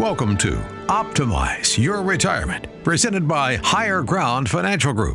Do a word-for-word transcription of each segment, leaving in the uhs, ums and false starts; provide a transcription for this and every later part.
Welcome to Optimize Your Retirement, presented by Higher Ground Financial Group.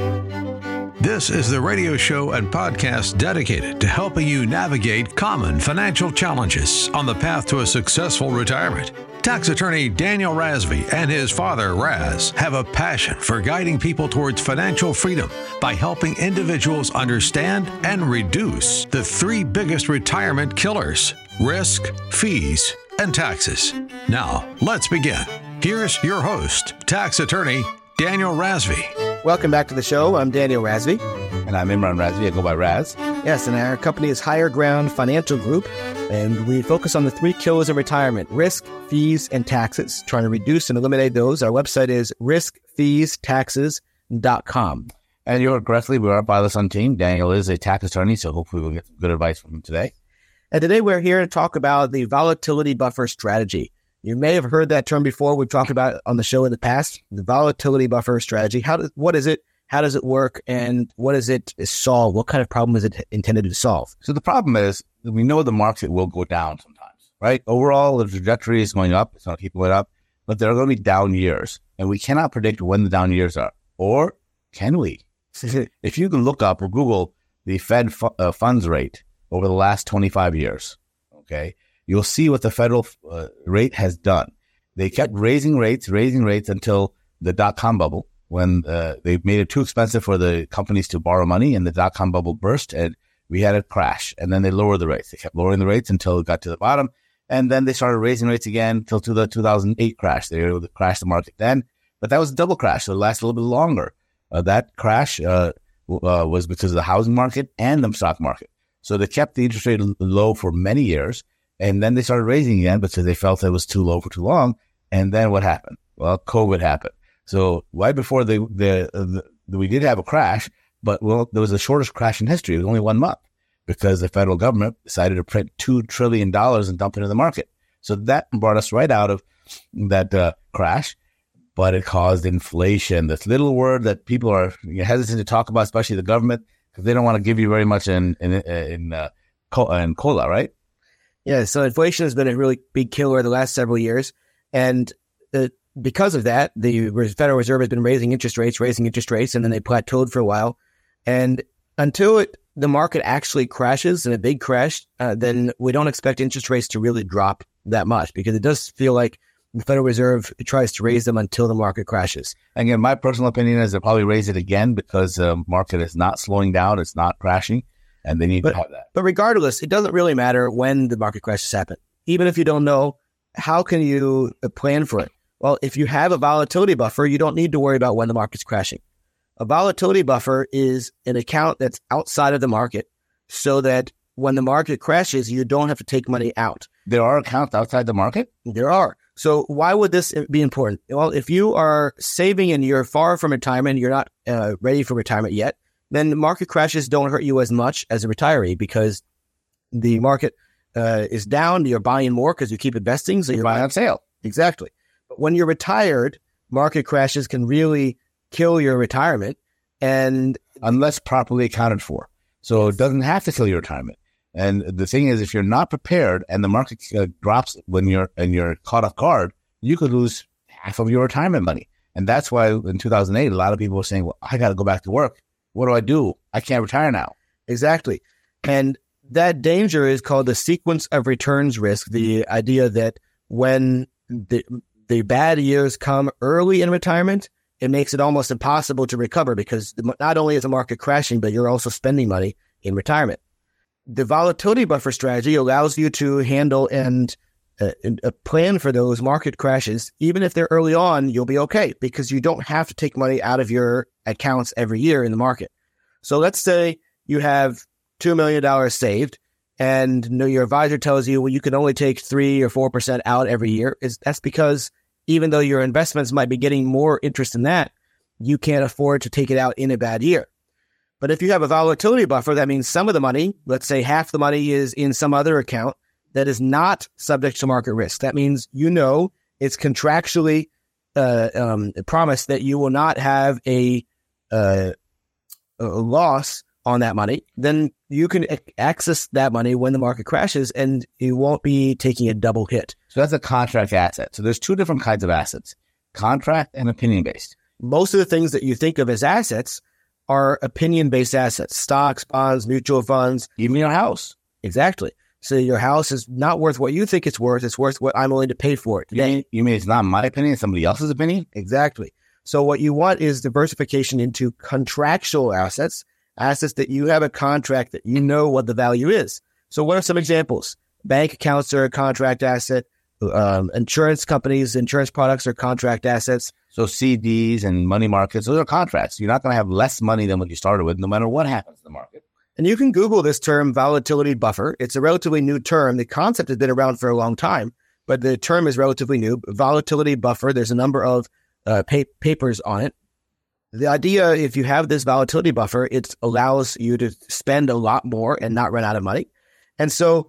This is the radio show and podcast dedicated to helping you navigate common financial challenges on the path to a successful retirement. Tax attorney Daniel Razvi and his father, Raz, have a passion for guiding people towards financial freedom by helping individuals understand and reduce the three biggest retirement killers: risk, fees, and taxes. Now, let's begin. Here's your host, tax attorney Daniel Razvi. Welcome back to the show. I'm Daniel Razvi. And I'm Imran Razvi. I go by Raz. Yes, and our company is Higher Ground Financial Group, and we focus on the three killers of retirement: risk, fees, and taxes, trying to reduce and eliminate those. Our website is risk fees taxes dot com. And you heard correctly, we are a Father Son team. Daniel is a tax attorney, so hopefully we'll get some good advice from him today. And today we're here to talk about the volatility buffer strategy. You may have heard that term before. We've talked about it on the show in the past, the volatility buffer strategy. How does, what is it? How does it work? And what does it solve? What kind of problem is it intended to solve? So the problem is that we know the market will go down sometimes, right? Overall, the trajectory is going up. It's going to keep going up, but there are going to be down years, and we cannot predict when the down years are. Or can we? If you can look up or Google the Fed fu- uh, funds rate over the last twenty-five years, okay, you'll see what the federal uh, rate has done. They kept raising rates, raising rates until the dot-com bubble, when uh, they made it too expensive for the companies to borrow money, and the dot-com bubble burst, and we had a crash. And then they lowered the rates. They kept lowering the rates until it got to the bottom, and then they started raising rates again until to the two thousand eight crash. They were able to crash the market then, but that was a double crash, so it lasted a little bit longer. Uh, that crash uh, uh, was because of the housing market and the stock market. So they kept the interest rate low for many years, and then they started raising again because they felt it was too low for too long. And then what happened? Well, COVID happened. So right before the, the, the we did have a crash, but well, there was the shortest crash in history. It was only one month because the federal government decided to print two trillion dollars and dump it into the market. So that brought us right out of that uh, crash, but it caused inflation. This little word that people are hesitant to talk about, especially the government, because they don't want to give you very much in in in, uh, in cola, right? Yeah, so inflation has been a really big killer the last several years, and uh, because of that, the Federal Reserve has been raising interest rates, raising interest rates, and then they plateaued for a while. And until it, the market actually crashes, in a big crash, uh, then we don't expect interest rates to really drop that much, because it does feel like the Federal Reserve tries to raise them until the market crashes. Again, my personal opinion is they'll probably raise it again because the market is not slowing down, it's not crashing, and they need but, to have that. But regardless, it doesn't really matter when the market crashes happen. Even if you don't know, how can you plan for it? Well, if you have a volatility buffer, you don't need to worry about when the market's crashing. A volatility buffer is an account that's outside of the market so that when the market crashes, you don't have to take money out. There are accounts outside the market? There are. So why would this be important? Well, if you are saving and you're far from retirement, you're not uh, ready for retirement yet, then market crashes don't hurt you as much as a retiree because the market uh, is down. You're buying more because you keep investing. So you're, you're buying on sale. Exactly. But when you're retired, market crashes can really kill your retirement, and unless properly accounted for. So it doesn't have to kill your retirement. And the thing is, if you're not prepared and the market uh, drops when you're and you're caught off guard, you could lose half of your retirement money. And that's why in two thousand eight, a lot of people were saying, well, I got to go back to work. What do I do? I can't retire now. Exactly. And that danger is called the sequence of returns risk, the idea that when the, the bad years come early in retirement, it makes it almost impossible to recover because not only is the market crashing, but you're also spending money in retirement. The volatility buffer strategy allows you to handle and uh, uh, plan for those market crashes. Even if they're early on, you'll be okay because you don't have to take money out of your accounts every year in the market. So let's say you have two million dollars saved and your advisor tells you, well, you can only take three or four percent out every year. Is That's because even though your investments might be getting more interest in that, you can't afford to take it out in a bad year. But if you have a volatility buffer, that means some of the money, let's say half the money is in some other account that is not subject to market risk. That means you know it's contractually uh, um, promised that you will not have a, uh, a loss on that money, then you can access that money when the market crashes and you won't be taking a double hit. So that's a contract asset. So there's two different kinds of assets, contract and opinion-based. Most of the things that you think of as assets are opinion-based assets, stocks, bonds, mutual funds. Even your house. Exactly. So your house is not worth what you think it's worth. It's worth what I'm willing to pay for it. You mean, you mean it's not my opinion, it's somebody else's opinion? Exactly. So what you want is diversification into contractual assets, assets that you have a contract that you know what the value is. So what are some examples? Bank accounts are a contract asset. Um, insurance companies, insurance products are contract assets. So C Ds and money markets, those are contracts. You're not going to have less money than what you started with, no matter what happens in the market. And you can Google this term, volatility buffer. It's a relatively new term. The concept has been around for a long time, but the term is relatively new. Volatility buffer, there's a number of uh, pa- papers on it. The idea, if you have this volatility buffer, it allows you to spend a lot more and not run out of money. And so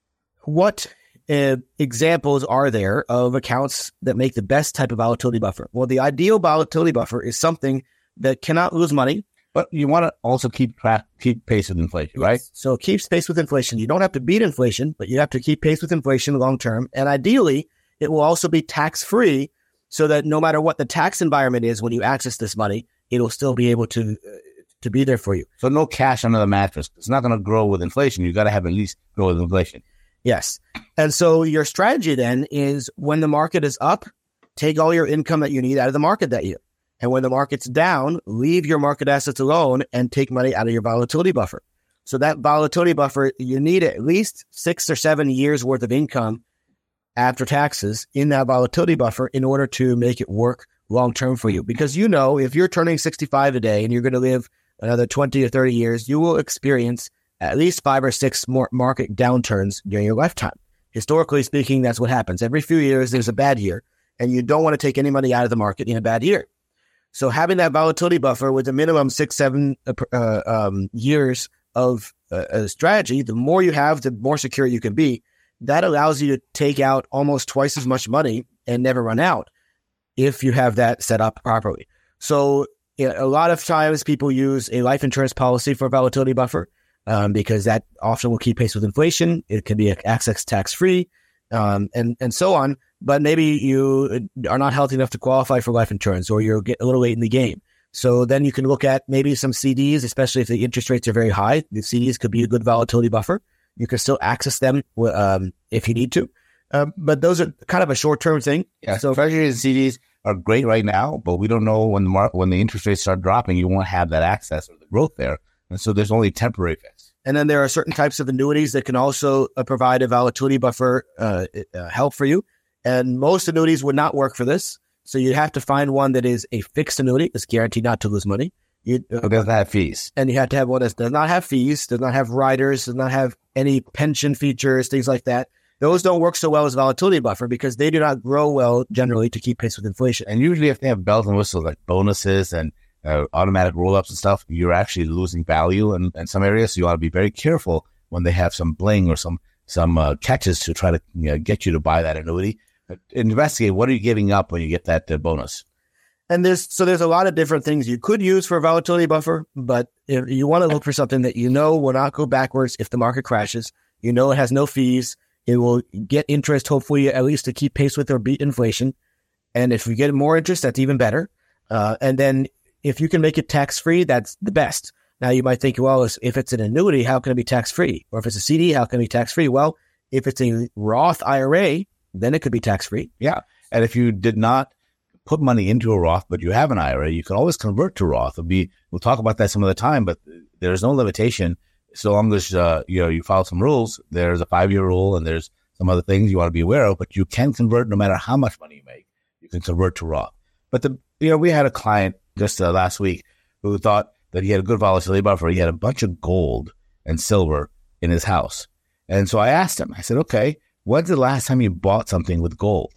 what uh, examples are there of accounts that make the best type of volatility buffer? Well, the ideal volatility buffer is something that cannot lose money. But you want to also keep track, keep pace with inflation, right? Yes. So keep pace with inflation. You don't have to beat inflation, but you have to keep pace with inflation long term. And ideally, it will also be tax-free so that no matter what the tax environment is when you access this money, it will still be able to uh, to be there for you. So no cash under the mattress. It's not going to grow with inflation. You got to have at least grow with inflation. Yes. And so your strategy then is when the market is up, take all your income that you need out of the market that year. And when the market's down, leave your market assets alone and take money out of your volatility buffer. So that volatility buffer, you need at least six or seven years worth of income after taxes in that volatility buffer in order to make it work long-term for you. Because you know, if you're turning sixty-five today and you're going to live another twenty or thirty years, you will experience at least five or six more market downturns during your lifetime. Historically speaking, that's what happens. Every few years, there's a bad year, and you don't want to take any money out of the market in a bad year. So having that volatility buffer with a minimum six, seven uh, um, years of uh, a strategy, the more you have, the more secure you can be. That allows you to take out almost twice as much money and never run out if you have that set up properly. So yeah, a lot of times people use a life insurance policy for a volatility buffer um, because that often will keep pace with inflation. It can be access tax-free um, and, and so on. But maybe you are not healthy enough to qualify for life insurance or you're a little late in the game. So then you can look at maybe some C Ds, especially if the interest rates are very high. The C Ds could be a good volatility buffer. You can still access them um, if you need to. Um, but those are kind of a short-term thing. Yeah, so treasuries and C Ds are great right now, but we don't know when the mar- when the interest rates start dropping, you won't have that access or the growth there. And so there's only temporary fix. And then there are certain types of annuities that can also uh, provide a volatility buffer uh, uh, help for you. And most annuities would not work for this. So you'd have to find one that is a fixed annuity that's guaranteed not to lose money. You, uh, it doesn't have fees. And you have to have one that does not have fees, does not have riders, does not have any pension features, things like that. Those don't work so well as volatility buffer because they do not grow well generally to keep pace with inflation. And usually if they have bells and whistles like bonuses and uh, automatic roll-ups and stuff, you're actually losing value in, in some areas. So you want to be very careful when they have some bling or some some uh, catches to try to you know, get you to buy that annuity. Investigate what are you giving up when you get that uh, bonus. And there's so there's a lot of different things you could use for a volatility buffer, but if you want to look for something that you know will not go backwards if the market crashes, you know it has no fees, it will get interest hopefully at least to keep pace with or beat inflation, and if you get more interest, that's even better. Uh, and then if you can make it tax free, that's the best. Now you might think, well, if it's an annuity, how can it be tax free? Or if it's a C D, how can it be tax free? Well, if it's a Roth I R A, then it could be tax free. Yeah, and if you did not put money into a Roth, but you have an I R A, you can always convert to Roth. It'll be, we'll talk about that some other time, but there's no limitation. So long as uh, you know you follow some rules, there's a five-year rule and there's some other things you want to be aware of, but you can convert no matter how much money you make. You can convert to Roth. But the you know we had a client just uh, last week who thought that he had a good volatility buffer. He had a bunch of gold and silver in his house. And so I asked him, I said, okay, when's the last time you bought something with gold?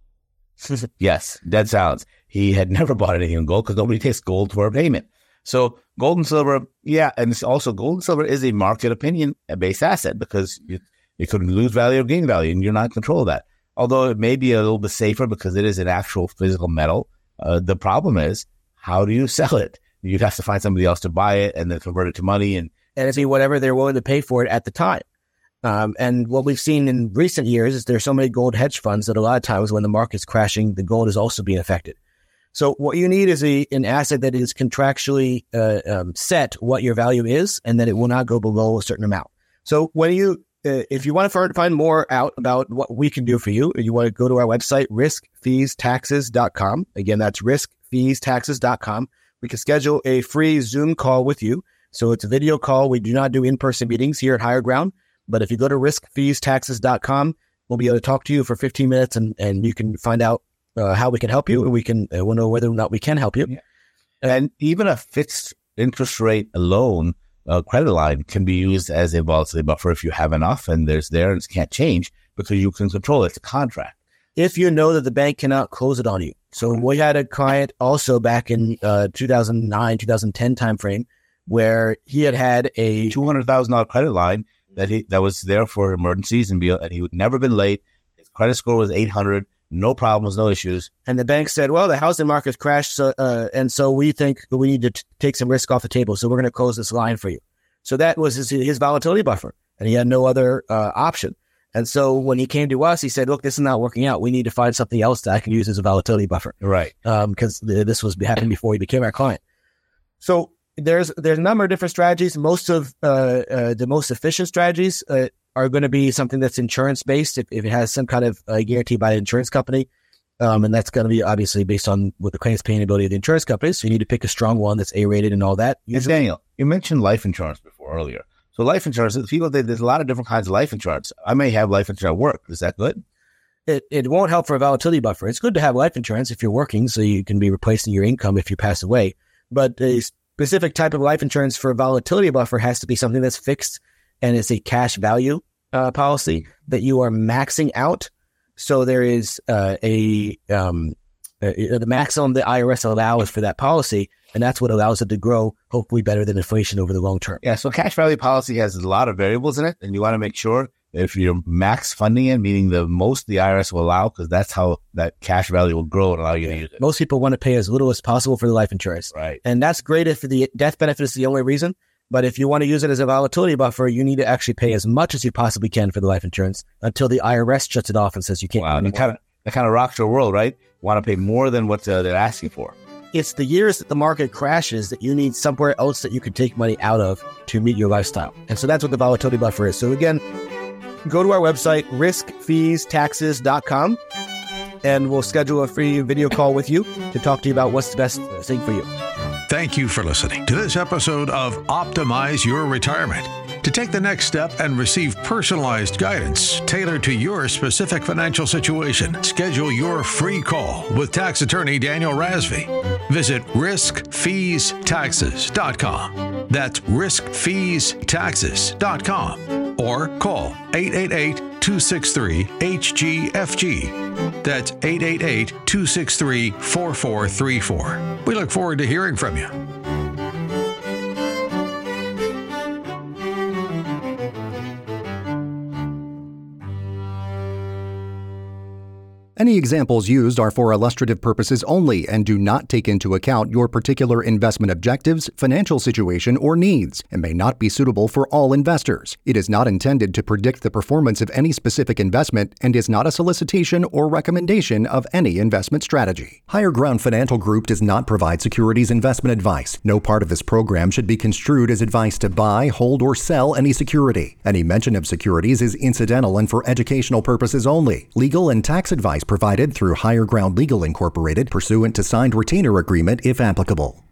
Yes, dead silence. He had never bought anything in gold because nobody takes gold for a payment. So gold and silver, yeah, and it's also gold and silver is a market opinion based asset because you, it could lose value or gain value, and you're not in control of that. Although it may be a little bit safer because it is an actual physical metal. Uh, the problem is, how do you sell it? You'd have to find somebody else to buy it and then convert it to money. And, and it'd be whatever they're willing to pay for it at the time. Um, and what we've seen in recent years is there's so many gold hedge funds that a lot of times when the market's crashing, the gold is also being affected. So what you need is a an asset that is contractually uh, um, set what your value is, and that it will not go below a certain amount. So when you, uh, if you want to find more out about what we can do for you, you want to go to our website, risk fees taxes dot com. Again, that's risk fees taxes dot com. We can schedule a free Zoom call with you. So it's a video call. We do not do in-person meetings here at Higher Ground. But if you go to risk fees taxes dot com, we'll be able to talk to you for fifteen minutes, and, and you can find out uh, how we can help you, and we can uh, we'll know whether or not we can help you. Yeah. And even a fixed interest rate loan, uh, credit line can be used as a volatility buffer if you have enough, and there's there and it can't change because you can control it. It's a contract. If you know that the bank cannot close it on you. So we had a client also back in uh, two thousand nine, two thousand ten timeframe where he had had a two hundred thousand dollars credit line that he that was there for emergencies, and, be, and he would never been late. His credit score was eight hundred, no problems, no issues. And the bank said, well, the housing market's crashed, so, uh, and so we think we need to t- take some risk off the table, so we're going to close this line for you. So that was his, his volatility buffer, and he had no other uh, option. And so when he came to us, he said, look, this is not working out. We need to find something else that I can use as a volatility buffer. Right. Because um, this was happening before he became our client. So There's there's a number of different strategies. Most of uh, uh, the most efficient strategies uh, are going to be something that's insurance based. If, if it has some kind of uh, guarantee by the insurance company, um, and that's going to be obviously based on what the claims paying ability of the insurance company. So you need to pick a strong one that's A rated and all that. And Daniel, you mentioned life insurance before earlier. So life insurance, people there's a lot of different kinds of life insurance. I may have life insurance at work. Is that good? It it won't help for a volatility buffer. It's good to have life insurance if you're working, so you can be replacing your income if you pass away. But a specific type of life insurance for a volatility buffer has to be something that's fixed and it's a cash value uh, policy that you are maxing out. So there is uh, a um, uh, the maximum the I R S allows for that policy, and that's what allows it to grow hopefully better than inflation over the long term. Yeah, so cash value policy has a lot of variables in it, and you want to make sure that if you're max funding it, meaning the most the I R S will allow, because that's how that cash value will grow and allow you to use it. Most people want to pay as little as possible for the life insurance. Right. And that's great if the death benefit is the only reason. But if you want to use it as a volatility buffer, you need to actually pay as much as you possibly can for the life insurance until the I R S shuts it off and says you can't. Wow, that kind of that kind of rocks your world, right? Want to pay more than what uh, they're asking for. It's the years that the market crashes that you need somewhere else that you can take money out of to meet your lifestyle. And so that's what the volatility buffer is. So again, go to our website, risk fees taxes dot com, and we'll schedule a free video call with you to talk to you about what's the best thing for you. Thank you for listening to this episode of Optimize Your Retirement. To take the next step and receive personalized guidance tailored to your specific financial situation, schedule your free call with tax attorney Daniel Razvi. Visit risk fees taxes dot com. That's risk fees taxes dot com. Or call eight eight eight, two six three, H G F G. That's eight eight eight, two six three, four four three four. We look forward to hearing from you. Any examples used are for illustrative purposes only and do not take into account your particular investment objectives, financial situation, or needs, and may not be suitable for all investors. It is not intended to predict the performance of any specific investment and is not a solicitation or recommendation of any investment strategy. Higher Ground Financial Group does not provide securities investment advice. No part of this program should be construed as advice to buy, hold, or sell any security. Any mention of securities is incidental and for educational purposes only. Legal and tax advice provided through Higher Ground Legal Incorporated pursuant to signed retainer agreement if applicable.